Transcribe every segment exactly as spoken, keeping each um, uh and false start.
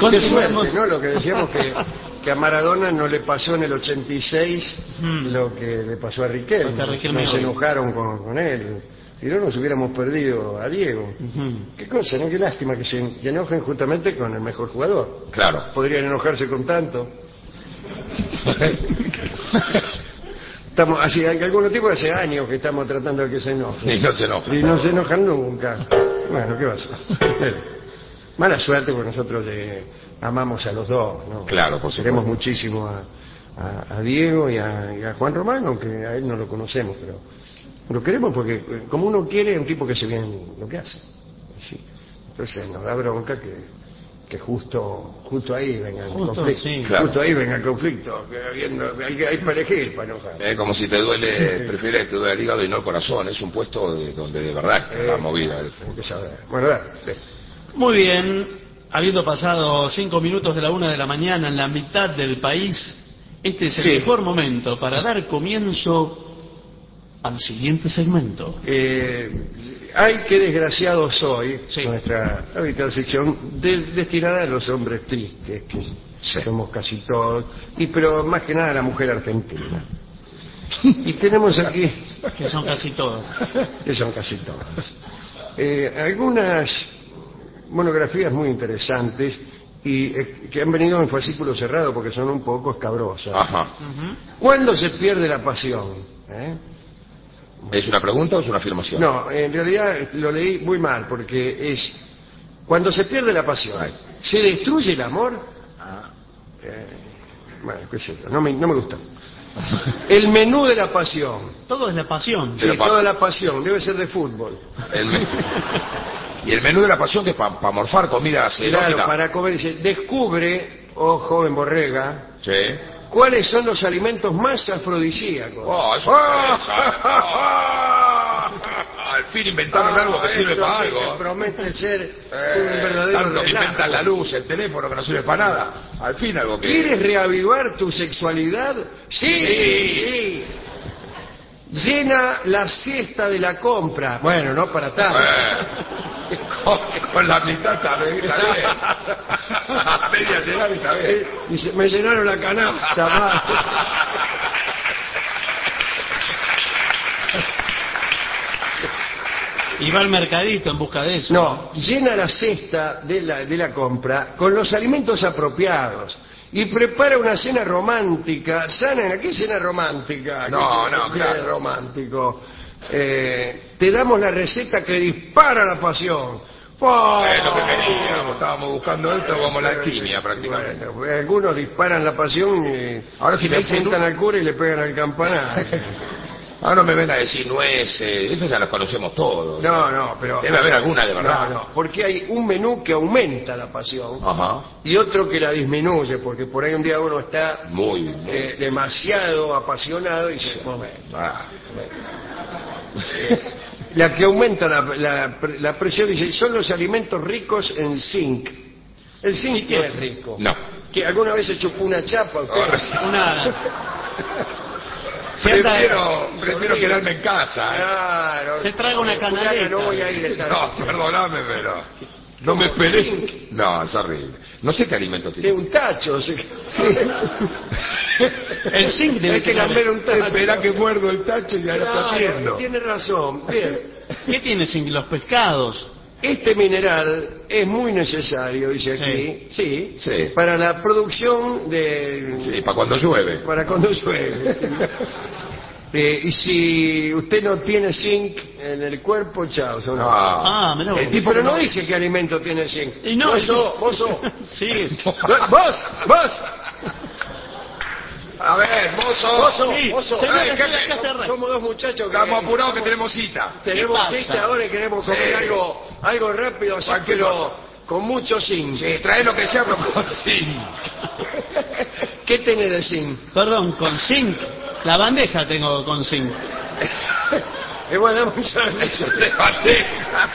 Qué suerte, ¿no? Lo que decíamos que, que a Maradona no le pasó en el ochenta y seis hmm. lo que le pasó a Riquelme. Riquelme no se enojaron con, con él. Si no, nos hubiéramos perdido a Diego. Uh-huh. Qué cosa, ¿no? Qué lástima que se que enojen justamente con el mejor jugador. Claro. Podrían enojarse con tanto. Estamos así, hay algunos tipos hace años que estamos tratando de que se enojen. Y no se enojan. Y no se enojan nunca. Bueno, ¿qué pasa? Mala suerte porque nosotros eh, amamos a los dos, ¿no? Claro, por supuesto. Queremos muchísimo a, a, a Diego y a, y a Juan Román, aunque a él no lo conocemos, pero lo queremos porque como uno quiere es un tipo que hace bien lo que hace. ¿Sí? Entonces nos da bronca que, que justo justo ahí venga el justo, conflicto. Sí, claro. Justo ahí venga el conflicto. Que habiendo, hay, hay para elegir para enojar. Es como si te duele, prefieres que te duele el hígado y no el corazón. Es un puesto de, donde de verdad está eh, la movida. Hay que saber. Bueno, dale. Muy bien, habiendo pasado cinco minutos de la una de la mañana en la mitad del país, este es el sí. mejor momento para dar comienzo al siguiente segmento. Eh, ay, qué desgraciado soy, sí. nuestra habitual sección de, destinada a los hombres tristes, que sí. somos casi todos, y pero más que nada a la mujer argentina. Y tenemos aquí... que son casi todos. Que son casi todos. Eh, algunas... monografías muy interesantes y eh, que han venido en fascículo cerrado porque son un poco escabrosas. Ajá. Uh-huh. ¿Cuándo se pierde la pasión? ¿Eh? ¿Es una pregunta o es una afirmación? No, en realidad lo leí muy mal porque es cuando se pierde la pasión. Ay. ¿Se destruye el amor? Ah. Eh, bueno, qué sé yo, no me, no me gusta. El menú de la pasión. Todo es la pasión. Sí, toda la pasión, debe ser de fútbol. El menú. Y el menú de la pasión que es para pa morfar comida erótica. Claro, para comer. Dice, descubre, oh joven borrega, sí. ¿cuáles son los alimentos más afrodisíacos? Oh, eso oh, al fin inventaron oh, algo que sirve para algo. Que promete ser eh, un verdadero tanto que inventan la luz, el teléfono que no sirve para nada. Al fin algo que... ¿Quieres reavivar tu sexualidad? Sí, sí. sí. Llena la cesta de la compra. Bueno, no para tanto. Eh, con, con la mitad está bien. A media llenar está bien. Dice, me llenaron la canasta. Y va al mercadito en busca de eso. No, llena la cesta de la, de la compra con los alimentos apropiados. Y prepara una cena romántica, sana. ¿Qué cena romántica? No, ¿Qué, no, qué claro. romántico. Eh, te damos la receta que dispara la pasión. ¡Oh! Es lo que queríamos, estábamos buscando esto como la alquimia prácticamente. Bueno, algunos disparan la pasión y ahora si le me sientan un... al cura y le pegan al campanario. Ahora me ven a decir nueces, esas ya las conocemos todos. No, no, pero... Debe haber alguna de verdad. No, no, porque hay un menú que aumenta la pasión. Ajá. Y otro que la disminuye, porque por ahí un día uno está muy, muy. Eh, demasiado apasionado y dice, momento. Ah, eh, la que aumenta la, la, la presión, dice, son los alimentos ricos en zinc. ¿El zinc qué es rico? No. ¿Que alguna vez se chupó una chapa? Oh, una... Prefiero, prefiero quedarme en casa. ¿eh? Claro. Se traga una canaleta. No voy a ir. No, perdóname, pero... No me esperé. No, es horrible. No sé qué alimento tiene. Tiene un tacho. Sí. El zinc debe Hay que cambiar un tacho. Espera que muerdo el tacho y ya lo está viendo. Tiene razón. Bien. ¿Qué tiene zinc? Los pescados. Este mineral es muy necesario, dice aquí, sí, sí, sí. para la producción de... Sí, para cuando llueve. Para cuando llueve. eh, y si usted no tiene zinc en el cuerpo, chao. Son... Ah, ah mirá, el tipo pero no, no dice qué alimento tiene zinc. Y no, vos sos, vos sos. Sí. Vos, vos. A ver, mozo. Mozo, sí, mozo. Señora, Ay, ¿qué somos, somos dos muchachos que... Estamos apurados que tenemos cita. Tenemos cita ahora y queremos comer sí. algo, algo rápido, así pero con mucho zinc. Sí, trae lo que sea, pero con zinc. ¿Qué tenés de zinc? Perdón, con zinc. La bandeja tengo con zinc. Y bueno, dame un servicio de bandeja.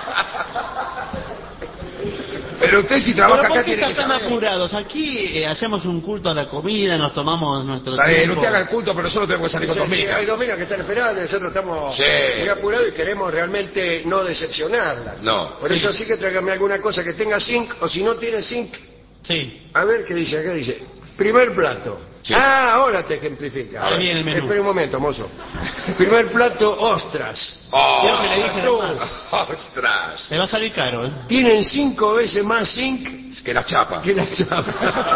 Pero usted si trabaja ¿Pero acá por qué tiene que están saber? apurados? Aquí eh, hacemos un culto a la comida, nos tomamos nuestro Está bien, tiempo. usted haga el culto, pero solo tengo que salir con dos minas. Hay dos minas que están esperando, nosotros estamos sí. muy apurados y queremos realmente no decepcionarlas. No. Por sí. eso sí que tráigame alguna cosa que tenga zinc, o si no tiene zinc, Sí. A ver qué dice acá, dice, primer plato. Sí. Ah, ahora te ejemplifica. Ahora viene el menú. Espera un momento, mozo. Primer plato, ostras. Creo que le dije no. de más. ¡Ostras! Le va a salir caro, ¿eh? Tienen cinco veces más zinc Que la chapa. que la chapa.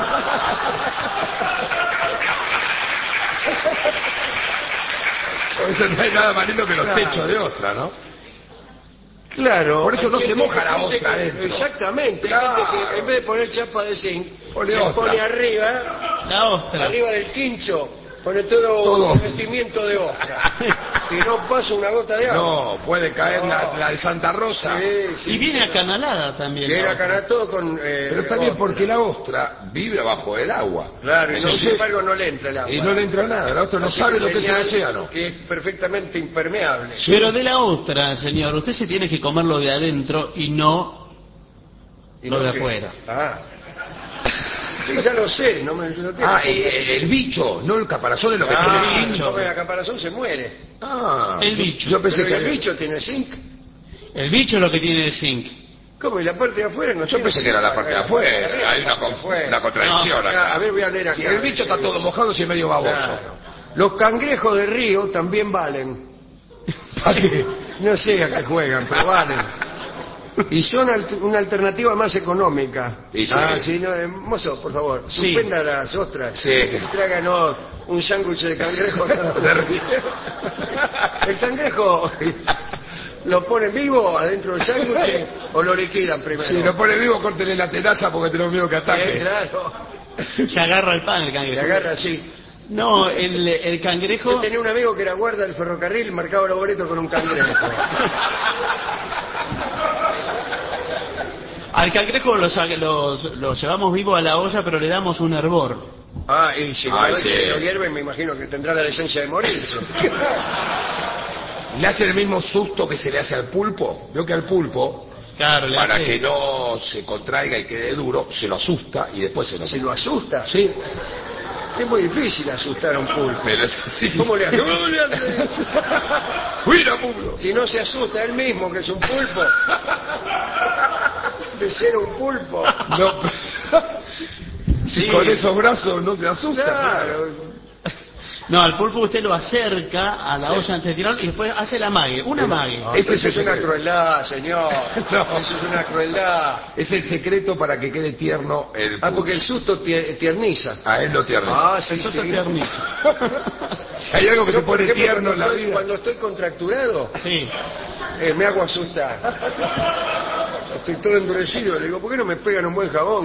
Por eso no hay nada más lindo que los Claro. techos de ostra, ¿no? Claro. Por eso no Hay se gente- moja la hay gente ostra que- adentro. Exactamente. Hay Claro. gente que en vez de poner chapa de zinc, Pone le ostra. pone arriba, La ostra. arriba del quincho, pone todo, Todo. un revestimiento de ostra. Y no pasa una gota de agua. No, puede caer No. la, la de Santa Rosa. Sí, sí. Y viene acanalada también. Que la era ostra. cara todo con... eh, Pero está bien ostra. porque la ostra vive bajo el agua. Claro, y no, Entonces- sin embargo no le entra el agua. Y no le entra nada. La ostra no Así sabe lo que es el señal océano. Que es perfectamente impermeable. Pero de la ostra, señor, usted se tiene que comer lo de adentro y no Y lo no de que- afuera. Ah. Sí, ya lo sé, no me no tiene- Ah, el, el- el bicho, no el caparazón es lo que Ah, tiene si zinc. come la caparazón se muere. Ah, El yo- bicho. Yo pensé Pero que el bicho tiene zinc. El bicho es lo que tiene el zinc. ¿Cómo? ¿Y la parte de afuera no Yo tiene pensé zinc? que era la parte de afuera. arriba, Hay una, la parte de con- afuera. una contradicción No, acá. a ver, voy a leer acá. Si el bicho está todo mojado, si es medio baboso. Claro. Los cangrejos de río también valen. ¿Para qué? No sé a qué juegan, pero valen. Y son alt- una alternativa más económica. Y sí. Ah, sí, no, eh, mozo, por favor, Sí. suspenda las ostras. Sí. Y tráganos un sándwich de cangrejo. De río. El cangrejo lo ponen vivo adentro del sándwich o lo liquidan primero. Si lo pone vivo, córtele la tenaza porque tenemos miedo que Eh, ataque. claro. Se agarra el pan el Se cangrejo. agarra así. No, el, el Yo cangrejo... tenía un amigo que era guarda del ferrocarril, marcaba los boletos con un cangrejo. Al cangrejo lo, sa- los- lo llevamos vivo a la olla, pero le damos un hervor. Ah, y si Ay, lo, sí. lo hierven, me imagino que tendrá la decencia de morirse. ¿Le hace el mismo susto que se le hace al pulpo? Veo que al pulpo, Claro, le para hace- que no se contraiga y quede duro, se lo asusta y después se lo Se lo asusta. Sí, Es muy difícil asustar a un pulpo. pero es así. ¿Cómo le hace? ¿Cómo le hace? ¡Mira, pulpo! Si no se asusta él mismo, que es un pulpo. De ser un pulpo. No, si Sí. con esos brazos no se asusta. Claro. No, al pulpo usted lo acerca a la Sí. olla antes de tirarlo y después hace la mague, una mague. No, Ese eso es es el una secreto. crueldad, señor. No. Eso es una crueldad. Es el secreto para que quede tierno el pulpo. Ah, porque el susto tie- tierniza. A él lo tierno. Ah, sí, Eso sí. te tierniza. Si hay algo que Yo, te por pone ejemplo, tierno en la cuando estoy- vida. Cuando estoy contracturado, Sí. eh, me hago asustar. Estoy todo endurecido. Le digo, ¿por qué no me pegan un buen jabón?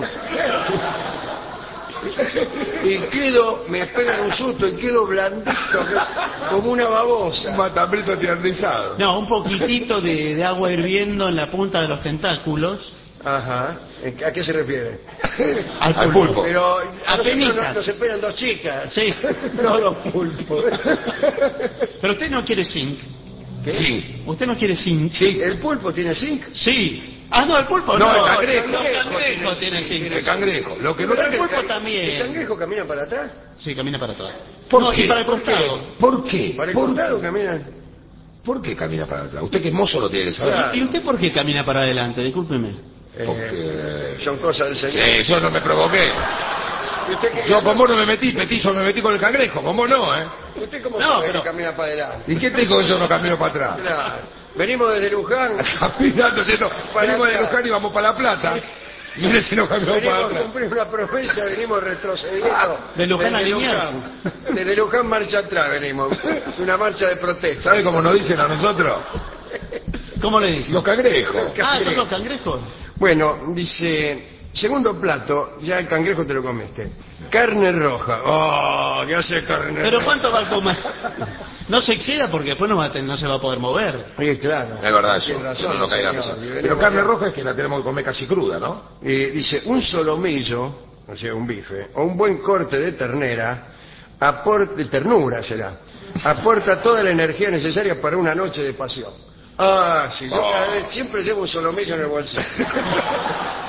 Y quedo, me pegan un susto y quedo blandito, que- como una babosa. Un matambrito tiernizado. No, un poquitito de, de agua hirviendo en la punta de los tentáculos. Ajá. ¿A qué se refiere? Al Al pulpo. pulpo. Pero a nosotros Apenitas. nos, nos esperan dos chicas. Sí. No los pulpos. Pero usted no quiere zinc. ¿Qué? Sí. ¿Usted no quiere zinc? Sí. ¿El pulpo tiene zinc? Sí. Ah, no, el pulpo No, no. el cangrejo. No, el cangrejo tiene zinc. El cangrejo. Lo que no Pero el tiene- pulpo ¿El también. cangrejo camina para atrás? Sí, camina para atrás. ¿Por No, qué? y para el ¿Por qué? costado. ¿Por qué? Para el ¿Por, costado camina. ¿Por qué camina para atrás? Usted que es mozo lo tiene que saber. Claro. ¿Y usted por qué camina para adelante? Discúlpeme. Eh, Porque... son cosas del Señor. Sí, yo no me provoqué. ¿Y usted, qué- Yo con vos no me metí, petizo, me metí con el cangrejo. Con vos no, ¿eh? ¿Usted cómo No, sabe pero- que camina para adelante? ¿Y qué te dijo que yo no camino para atrás? Claro. Venimos desde Luján. Caminando, diciendo, Para venimos de atrás. Luján y vamos para La Plata. Mire si no caminamos para Venimos a atrás. cumplir una promesa, venimos retrocediendo. De Luján a Desde Liniers. Luján. Desde Luján marcha atrás venimos. Una marcha de protesta. ¿Sabe cómo nos dicen a nosotros? ¿Cómo le dice? Los cangrejos. Ah, ¿son los cangrejos? Bueno, dice, segundo plato, ya el cangrejo te lo comiste. Carne roja. Oh, ¿qué hace carne ¿Pero roja? cuánto va a comer? No se exceda porque después no, va a ten- no se va a poder mover. Sí, claro. Es verdad eso. Tiene razón, no, no caiga señor. pesado. Y venimos Pero carne acá. roja es que la tenemos que comer casi cruda, ¿no? Y dice, un solomillo, o sea, un bife, o un buen corte de ternera, aporta, de ternura será, aporta toda la energía necesaria para una noche de pasión. Ah, sí, yo Oh. cada vez siempre llevo un solomillo en el bolsillo.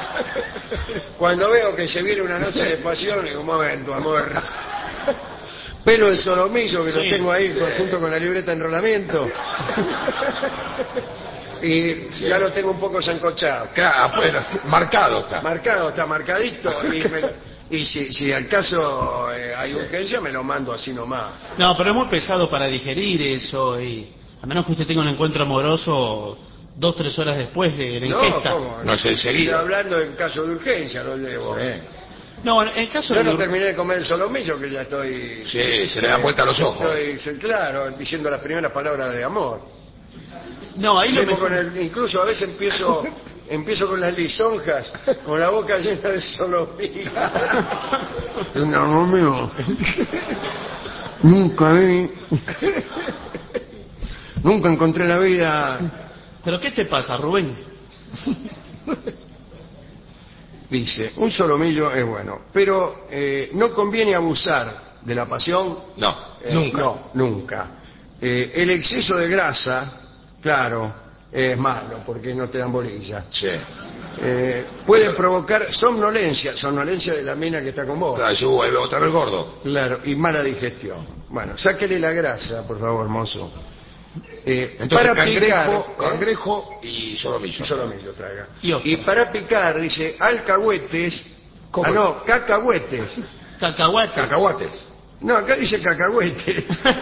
Cuando veo que se viene una noche de pasión, digo, un momento, amor. Pelo de solomillo que Sí. lo tengo ahí junto con la libreta de enrolamiento. Y ya lo tengo un poco sancochado. Claro, bueno, marcado está. Marcado, está marcadito. Y, me lo- y si, si al caso eh, hay urgencia, me lo mando así nomás. No, pero es muy pesado para digerir eso y a menos que usted tenga un encuentro amoroso dos, tres horas después de la No, ingesta. ¿cómo? No es enseguida. Estoy hablando en caso de urgencia, lo llevo. Sí. No, en el caso Yo de... no terminé de comer el solomillo, que ya estoy... Sí, se le dan vuelta a los ojos. Estoy, claro, diciendo las primeras palabras de amor. No, ahí lo Vengo mejor... con el- incluso a veces empiezo empiezo con las lisonjas, con la boca llena de solomillo. No, no, mío. Nunca vi... Nunca encontré en la vida... ¿Pero qué te pasa, Rubén? Dice, un solomillo es bueno, pero eh, no conviene abusar de la pasión. No, Eh, nunca. No, nunca. Eh, el exceso de grasa, claro, es malo porque no te dan bolilla. Sí. Eh, puede provocar somnolencia, somnolencia de la mina que está con vos. Claro, yo vuelvo otra vez gordo. Claro, y mala digestión. Bueno, sáquele la grasa, por favor, mozo. Eh, Entonces, para picar, cangrejo, ¿eh? cangrejo y solomillo. Y solomillo traiga. Y ojo. Y para picar, dice, alcahuetes. ¿Cómo? Ah, no, cacahuetes. Cacahuate. Cacahuates. No, acá dice cacahuete.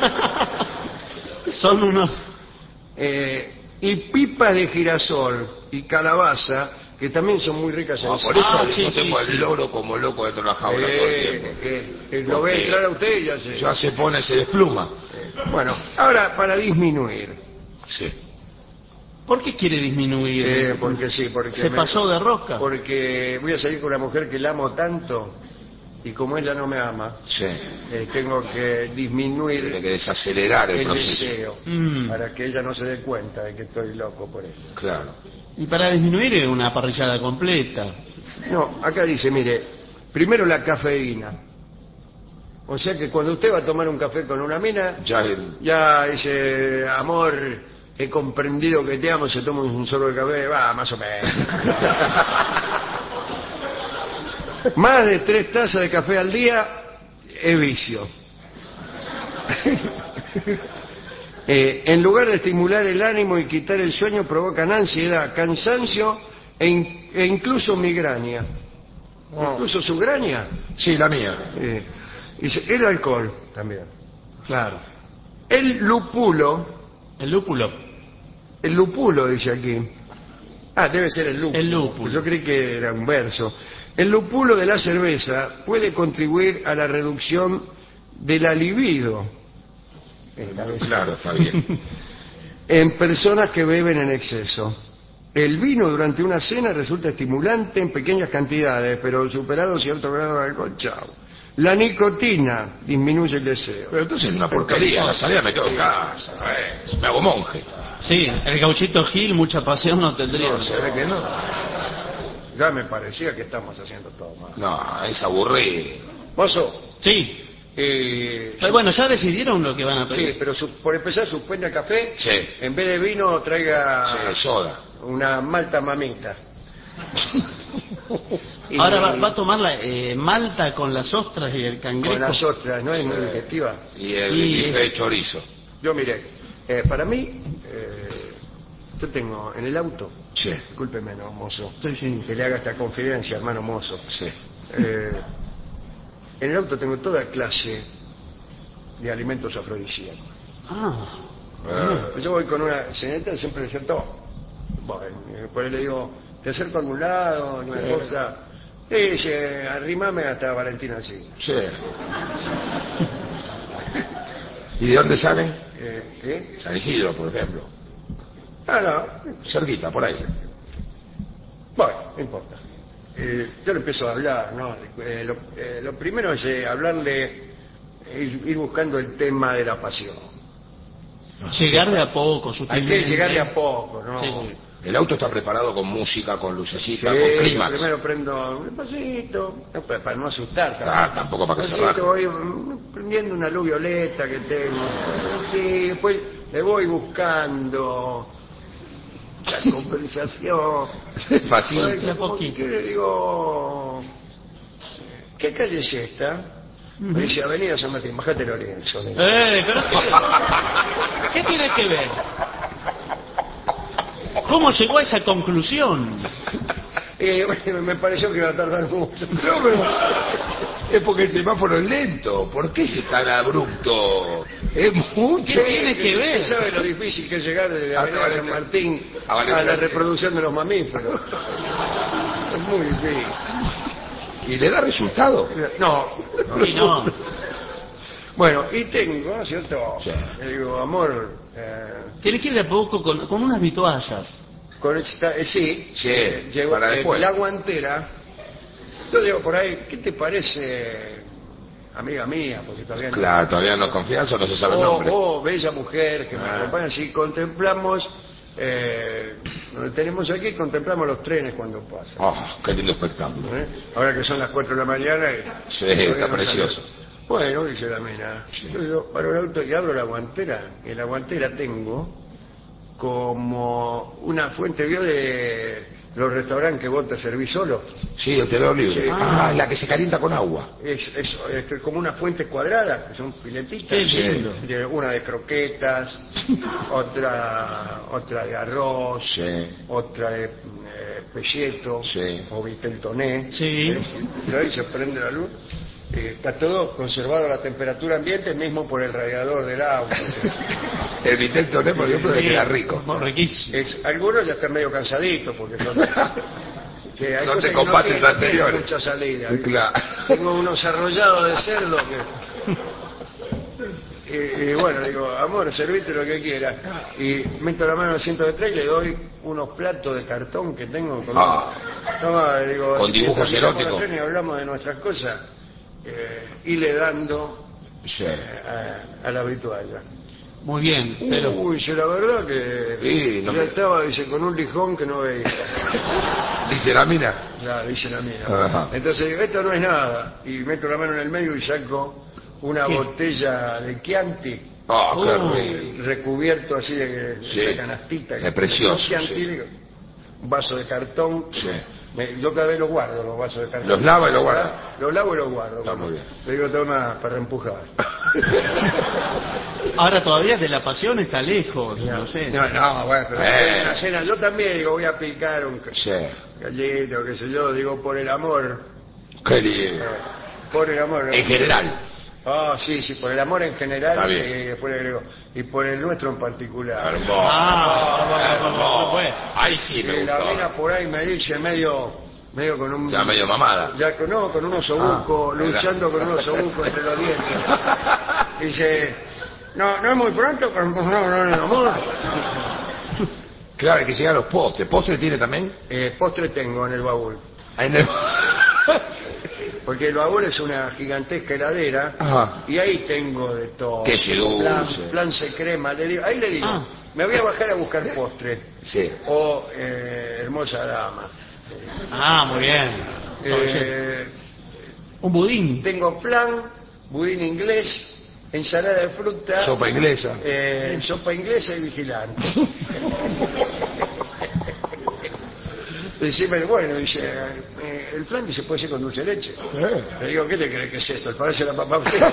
Son unos... Eh, y pipas de girasol y calabaza, que también son muy ricas en Ah, por sal. eso Ah, yo sí, tengo sí, el sí. loro como loco dentro de la jaula todo el Eh, tiempo. que- que lo ve Porque entrar a usted y ya se... Ya se pone, se despluma. Bueno, ahora para disminuir. Sí. ¿Por qué quiere disminuir? Eh, porque sí, porque... Se me- pasó de rosca. Porque voy a salir con una mujer que la amo tanto y como ella no me ama, Sí. eh, tengo que Tiene disminuir que desacelerar el el proceso. deseo Mm. para que ella no se dé cuenta de que estoy loco por ella. Claro. Y para disminuir es una parrillada completa. No, acá dice, mire, primero la cafeína. O sea que cuando usted va a tomar un café con una mina, Ya el- ya dice, amor, he comprendido que te amo, se toma un solo de café, va, más o menos. Más de tres tazas de café al día es vicio. Eh, en lugar de estimular el ánimo y quitar el sueño, provocan ansiedad, cansancio e, in- e incluso migraña. Incluso su graña. Sí, la mía. Eh, dice, el alcohol también. Claro. El lupulo, El lúpulo. el lupulo dice aquí. Ah, debe ser el lúpulo. El lúpulo. Yo creí que era un verso. El lupulo de la cerveza puede contribuir a la reducción de la libido. Eh, la vez- Claro, está bien. en personas que beben en exceso. El vino durante una cena resulta estimulante en pequeñas cantidades, pero superado cierto grado de alcohol, chao. La nicotina disminuye el deseo. Pero entonces es una porquería. La salida me quedo en casa. eh, Me hago monje. Sí, el gauchito Gil mucha pasión no tendría. No, se ve que no. Ya me parecía que estamos haciendo todo mal. No, es aburrido. Mozo, Sí. eh, Pero bueno, ya decidieron lo que van a sí, pedir. pero su- por empezar suspende el café. Sí. En vez de vino traiga Sí, soda. una malta mamita. Y Ahora va, va a tomar la eh, malta con las ostras y el cangrejo. con las ostras, ¿no es muy digestiva? Y el Y bife es- de chorizo. Yo miré, eh, para mí, eh, yo tengo en el auto, Sí. discúlpeme, no, mozo, Sí, sí. que le haga esta confidencia, hermano mozo. Sí. Eh, en el auto tengo toda clase de alimentos afrodisíacos. Ah, Eh, Yo voy con una señorita, siempre le siento, bueno, y después le digo, te acerco a algún lado, una Sí. cosa, y dice, arrimame hasta Valentina así. sí. ¿Y de dónde salen? Eh, ¿eh? San Isidro, por ejemplo. Ah, no, Cerquita, por ahí. bueno, no importa. Eh, yo le empiezo a hablar, ¿no? Eh, lo, eh, lo primero es eh, hablarle, ir, ir buscando el tema de la pasión. llegar de a poco, Hay sutilmente. que llegar de a poco, ¿no? Sí. El auto está preparado con música, con lucecita, Sí, con yo clímax. primero prendo un pasito, no, pa- para no asustar. Ah, tampoco para que se Despacito raje. voy mm, prendiendo una luz violeta que tengo. Sí, después le voy buscando la conversación. Despacito. Ay, De a como poquito. que le digo, ¿qué calle es esta? Me dice, Avenida San Martín, bajate Lorenzo. Eh, pero ¿qué, ¿qué tiene que ver? ¿Cómo llegó a esa conclusión? Eh, bueno, me pareció que iba a tardar mucho. No, pero es porque el semáforo es lento. ¿Por qué es tan abrupto? Es mucho. ¿Qué tiene que ver? ¿Usted sabe lo difícil que es llegar de Avenida Vale, San Martín ah, vale, a la vale. reproducción de los mamíferos? Es muy difícil. ¿Y le da resultado? No. Y no. Bueno, y tengo, ¿no es cierto? Sí. Le digo, amor, eh, Tiene que ir de a poco con, con unas vituallas. con esta, eh, sí, Sí, eh, llevo para eh, después. la guantera. Yo digo por ahí, ¿qué te parece, amiga mía? Porque todavía no. Claro, todavía no confianza, no se sabe el Oh, nombre. oh, bella mujer que me Ah. acompaña. Si contemplamos, eh, donde tenemos aquí, contemplamos los trenes cuando pasan. Oh, qué lindo espectáculo. ¿eh? Ahora que son las cuatro de la mañana. y Sí, todavía está no precioso. salió. Bueno, dice la mina. Sí. Yo digo, paro el auto y abro la guantera. Y en la guantera tengo como una fuente, ¿vio? De los restaurantes que vos te servís solo. Sí, el tenedor libre. Sí. Ah, la que se calienta con agua. Es, es, es como una fuente cuadrada, que son filetitas. Qué lindo. De- Una de croquetas, otra otra de arroz, Sí. otra de eh, pelleto, Sí. o viteltoné. Sí. ¿eh? Y ahí se prende la luz. Eh, está todo conservado a la temperatura ambiente, mismo por el radiador del auto. El vitel toné, por ejemplo, de Sí, que era rico. riquísimo. Es, algunos ya están medio cansaditos porque son, que hay Son cosas de que no combates tienen- anteriores. tienen mucha salida. ¿viste? Claro. Tengo unos arrollados de cerdo que... Y, y bueno, digo, amor, servite lo que quieras. Y meto la mano en el asiento de atrás y le doy unos platos de cartón que tengo con, Ah. Toma, le digo, Con dibujos mientras miramos eróticos. la tele y hablamos de nuestras cosas, eh, y le dando Sí. eh, a, a la vitualla. Muy bien, pero Uy, dice, la verdad que Sí, no ya me- estaba, dice, con un lijón que no veía. Dice la mina. Ya, dice la mina. Ajá. Entonces digo, esto no es nada. Y meto la mano en el medio y saco una ¿Qué? botella de Chianti, Oh, qué Oh. rico. recubierto así de, de Sí. esa canastita. Es precioso, No Chianti, sí. digo, un vaso de cartón. Sí. Me- yo cada vez los guardo, los vasos de cartón. Los lava y los guarda. Los lavo y los guardo. Está muy bien. Le digo, toma, para empujar. ahora todavía de la pasión está lejos, no sé. No, no, bueno, pero Eh. en la cena yo también digo, voy a picar un Sí. gallito, qué sé yo, digo, por el amor. Qué lindo. eh, Por el amor. En general. Ah, sí, sí, por el amor en general. Está bien. Y después le agrego, y por el nuestro en particular. Hermoso. Ah, Hermoso. bueno. Ahí sí me Y la gustó. mina por ahí me dice medio, medio con un... Ya medio mamada. Ya con, no, con un osobuco, Ah, luchando era. con un osobuco entre los dientes. Dice, no, no es muy pronto, pero no, no, no, amor. Claro, hay que llegar a los postres. ¿Postre tiene también? Eh, postre tengo en el baúl. Ahí en el... Porque el baúl es una gigantesca heladera. Ajá. Y ahí tengo de todo. Queso dulce. Plan, plan se crema. Le digo, ahí le digo, Ah. me voy a bajar a buscar postre. Sí. O eh, hermosa dama. Ah, muy bien. Eh, Un budín. tengo plan, budín inglés, ensalada de fruta, Sopa inglesa. eh, sopa inglesa y vigilante. Decime, bueno, dice, eh, el plan dice puede ser con dulce de leche. Eh. Le digo, ¿qué te crees que es esto? El parece la papa frita.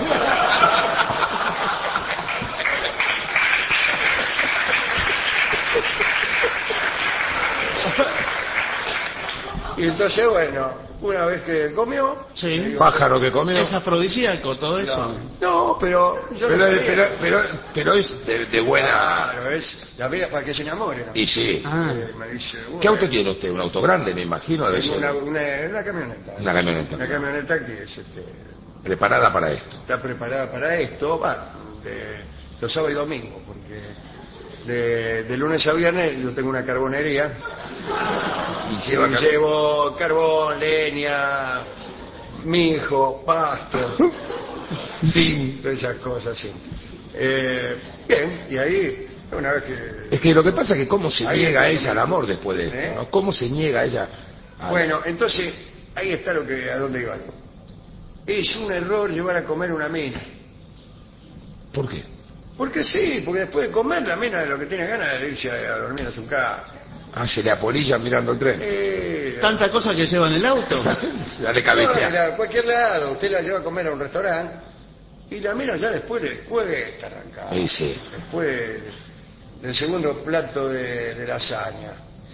Y entonces, bueno, una vez que comió, Sí. le digo, Pájaro que comió. Es afrodisíaco todo eso. no, no, pero yo Pero, no sabía. pero, pero, pero es de, de buena... Claro, es la vida para que se enamore, ¿no? Y sí. Ah. Eh, me dice, bueno, ¿Qué auto tiene usted? ¿Un auto grande, me imagino? Debe tengo ser. una, una, una camioneta. Una camioneta. Una camioneta que es, este, Preparada para esto. está preparada para esto, va, de los sábados y domingos, porque de, de lunes a viernes yo tengo una carbonería Y y lleva car- llevo carbón, leña, mijo, pasto, Sí. todas esas cosas, sí. Eh, bien, y ahí, una vez que... Es que lo que pasa es que cómo se Ahí niega está. ella al amor después de esto, ¿Eh? ¿no? ¿Cómo se niega ella al... Bueno, entonces, ahí está lo que, a dónde iba yo. Es un error llevar a comer una mina. ¿Por qué? Porque sí, porque después de comer la mina de lo que tiene ganas es de irse a, a dormir a su casa. Ah, se le apolillan mirando el tren. Eh, ¿Tanta cosa que lleva en el auto? La de no, cabecea. a cualquier lado, usted la lleva a comer a un restaurante y la mira ya después del jueves está arrancada. Sí, sí. Después del segundo plato de, de lasaña.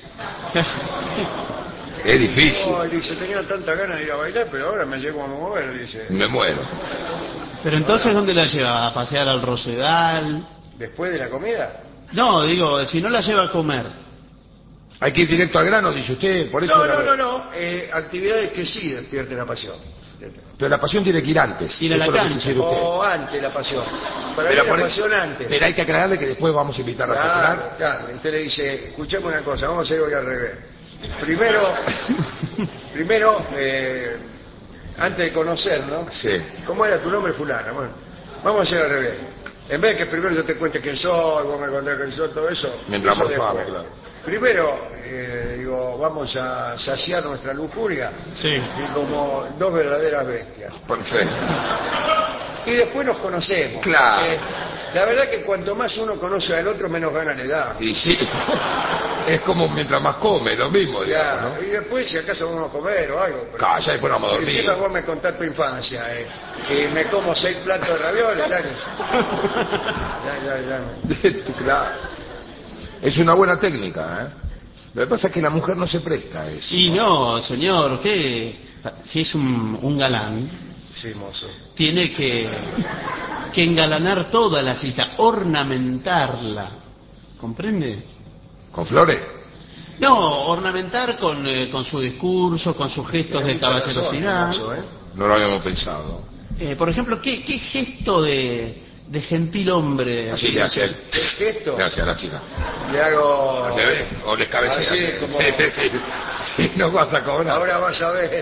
Es difícil. Oh, dice, tenía tanta ganas de ir a bailar, pero ahora me llego a mover, dice. Me muero. Pero entonces, ¿dónde la lleva? ¿A pasear al Rosedal? ¿Después de la comida? No, digo, si no la lleva a comer. Hay que ir directo al grano, dice usted, por eso... No, la- no, no, no. Eh, actividades que sí despierten la pasión. Pero la pasión tiene que ir antes. Ir a la Esto es lo que cancha. sugiere usted. O antes la pasión. Para Pero, mí por- la pasión antes. pero hay que aclararle que después vamos a invitarla a Claro, cenar. claro. Usted le dice, escuchame una cosa, vamos a hacer hoy al revés. Primero, primero, eh, antes de conocernos, Sí. ¿cómo era tu nombre, fulana? Bueno, vamos a hacer al revés. En vez de que primero yo te cuente quién soy, vos me contás quién soy, todo eso. Mientras eso morfamos, después. claro. Primero, eh, digo, vamos a saciar nuestra lujuria Sí. y como dos verdaderas bestias. Perfecto. Y después nos conocemos. Claro. Eh, la verdad que cuanto más uno conoce al otro, menos ganas le da. Y sí, es como mientras más come, lo mismo, digamos, Ya, ¿no? y después si acaso vamos a comer o algo. pero- Claro, ya después vamos a dormir. Encima vos me contás tu infancia, eh, y me como seis platos de ravioles, ya, que- ya, ya, ya me- Claro. Es una buena técnica, ¿eh? Lo que pasa es que la mujer no se presta a eso. Y no, señor, usted, si es un, un galán, Sí, mozo. tiene que, que engalanar toda la cita, ornamentarla. ¿Comprende? ¿Con flores? No, ornamentar con, eh, con su discurso, con sus gestos de Tiene mucha caballerosidad. razón, mozo, ¿eh? No lo habíamos pensado. Eh, por ejemplo, ¿qué, qué gesto de, de gentil hombre? Así le hace él. El gesto Le hace a la chica. le hago... Hace, ¿ve? O les cabecea. Así como- Sí, sí, sí. Sí, no vas a cobrar. Ahora vas a ver.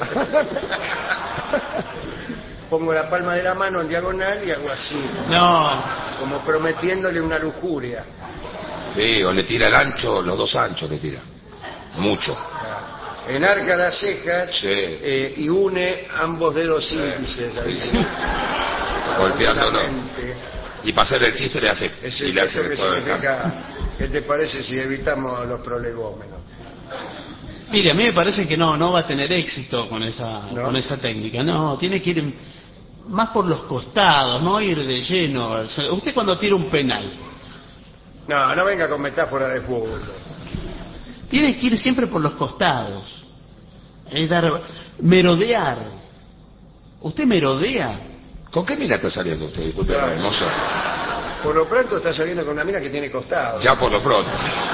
Pongo la palma de la mano en diagonal y hago así, No, como prometiéndole una lujuria. Sí, o le tira el ancho, los dos anchos le tira. Mucho. Enarca las cejas Sí. eh, y une ambos dedos índices. Sí, así. sí. Golpeándolo. Tranquilamente. Y para hacer el chiste le hace. Es y el le eso hace que todo el significa, ¿qué te parece si evitamos los prolegómenos? mire, a mí me parece que no, no va a tener éxito con esa, ¿No? con esa técnica. No, tiene que ir en- más por los costados, no ir de lleno. Usted cuando tira un penal, No, no venga con metáfora de fútbol. tiene que ir siempre por los costados. Es dar, merodear. ¿Usted merodea? ¿Con qué mira está saliendo usted? Disculpe, Claro. hermoso. Por lo pronto está saliendo con una mina que tiene costado. Ya por lo pronto.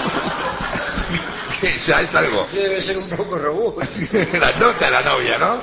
Que ya es algo. Sí, debe ser un poco robusto. La nota la novia, ¿no?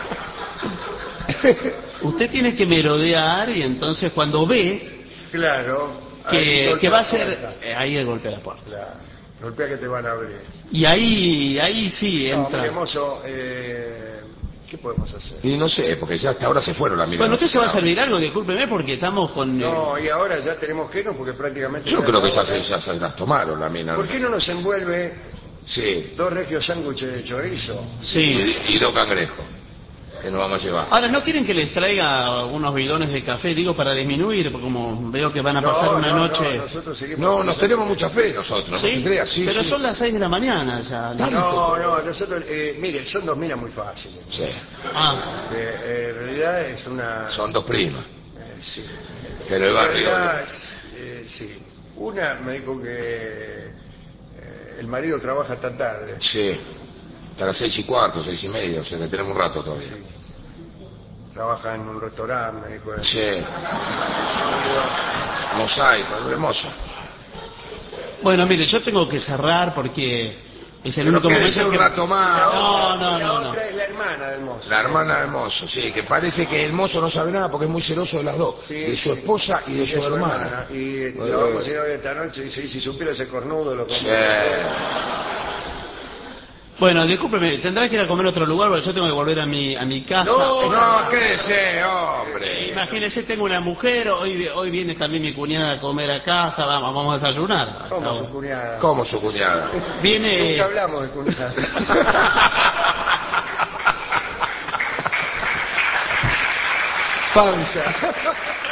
Usted tiene que merodear y entonces cuando ve Claro. ahí que, golpea que va a la ser... puerta. eh, ahí el golpe a la puerta. Claro. Golpea que te van a abrir. Y ahí, ahí sí No, entra. mire, mozo, eh, ¿qué podemos hacer? Y no sé, porque ya hasta ahora se fueron la mina. Bueno, usted se va a servir algo, discúlpeme, porque estamos con... eh, No, y ahora ya tenemos que irnos porque prácticamente... Yo se creo que ya acabó. se, ya se las tomaron la mina. ¿Por qué no nos envuelve Sí. dos regios sándwiches de chorizo? Sí. Y, y dos cangrejos. Que nos vamos a llevar. Ahora, ¿no quieren que les traiga unos bidones de café? Digo, para disminuir, porque como veo que van a pasar No, una no, noche... No, nosotros seguimos No, con nos esa- tenemos mucha fe nosotros, no ¿Sí? se crea, sí, Pero sí. son las seis de la mañana ya. ¿no? No, no, nosotros... Eh, mire, son dos minas muy fáciles. Sí, Ah, Eh, eh, en realidad es una... son dos primas. eh, sí. Pero el En barrio... realidad, eh, sí. Una me dijo que eh, el marido trabaja tan tarde. Sí, hasta las seis y cuarto, seis y media, o sea que tenemos un rato todavía. Trabaja en un restaurante, me dijo. Sí, mosaico, hermoso. bueno, mire, yo tengo que cerrar porque es el Pero único quédese momento un que... rato más. No, no, la no, no. otra es la hermana del mozo. La hermana del mozo, sí, que parece que el mozo no sabe nada porque es muy celoso de las dos, Sí, de su sí. esposa y de su hermana. Y Bueno, la vamos a ir hoy esta noche y dice, y si supiera ese cornudo lo Sí. como. Bueno, discúlpeme, tendrá que ir a comer a otro lugar porque yo tengo que volver a mi, a mi casa. No, No, quédese, hombre. Imagínese, tengo una mujer, hoy, hoy viene también mi cuñada a comer a casa, vamos, vamos a desayunar. Como su cuñada. ¿Cómo su cuñada? Viene... Nunca hablamos de cuñada. Pausa.